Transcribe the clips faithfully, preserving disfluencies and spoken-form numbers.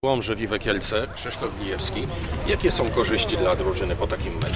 Łomży Wiwe Kielce, Krzysztof Glijewski. Jakie są korzyści dla drużyny po takim meczu?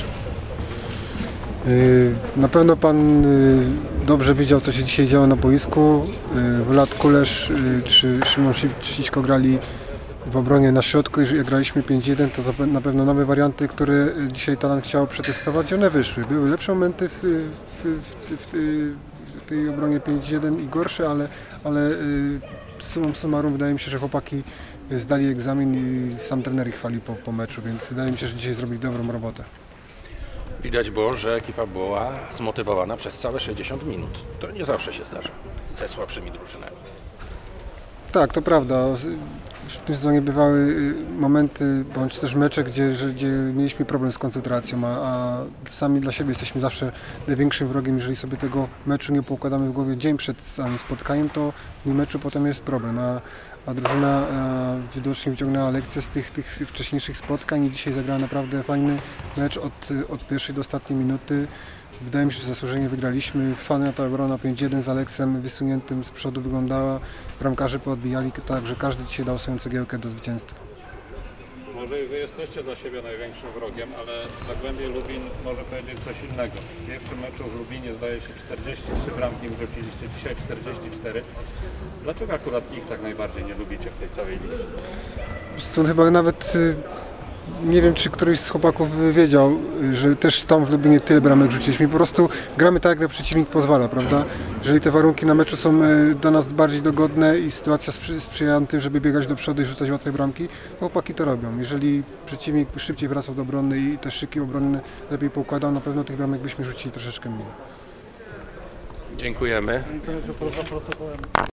Na pewno Pan dobrze widział, co się dzisiaj działo na boisku. Wlad Kulesz czy Szymon Szićko grali w obronie na środku. Jeżeli graliśmy pięć jeden, to na pewno nowe warianty, które dzisiaj Talan chciał przetestować, one wyszły. Były lepsze momenty w, w, w, w, w tej obronie pięć jeden i gorsze, ale, ale summa summarum wydaje mi się, że chłopaki zdali egzamin i sam trener ich chwali po, po meczu, więc wydaje mi się, że dzisiaj zrobili dobrą robotę. Widać było, że ekipa była zmotywowana przez całe sześćdziesiąt minut. To nie zawsze się zdarza ze słabszymi drużynami. Tak, to prawda. W tym sezonie bywały momenty, bądź też mecze, gdzie, że, gdzie mieliśmy problem z koncentracją, a, a sami dla siebie jesteśmy zawsze największym wrogiem. Jeżeli sobie tego meczu nie poukładamy w głowie dzień przed samym spotkaniem, to w tym meczu potem jest problem. A, a drużyna a, widocznie wyciągnęła lekcję z tych, tych wcześniejszych spotkań i dzisiaj zagrała naprawdę fajny mecz od, od pierwszej do ostatniej minuty. Wydaje mi się, że zasłużenie wygraliśmy. Fajna ta obrona pięć jeden z Aleksem wysuniętym z przodu wyglądała. Bramkarze poodbijali tak, że każdy dzisiaj dał swoją cegiełkę do zwycięstwa. Może wy jesteście dla siebie największym wrogiem, ale Zagłębie Lubin może powiedzieć coś innego. W pierwszym meczu w Lubinie zdaje się czterdzieści trzy bramki, wrzuciliście dzisiaj czterdzieści cztery. Dlaczego akurat ich tak najbardziej nie lubicie w tej całej lidze? Stąd chyba nawet nie wiem, czy któryś z chłopaków wiedział, że też tam w Lubinie tyle bramek rzuciliśmy. Po prostu gramy tak, jak przeciwnik pozwala, prawda? Jeżeli te warunki na meczu są dla nas bardziej dogodne i sytuacja sprzyja tym, żeby biegać do przodu i rzucać łatwe bramki, to chłopaki to robią. Jeżeli przeciwnik szybciej wracał do obrony i te szyki obronne lepiej poukładał, na pewno tych bramek byśmy rzucili troszeczkę mniej. Dziękujemy.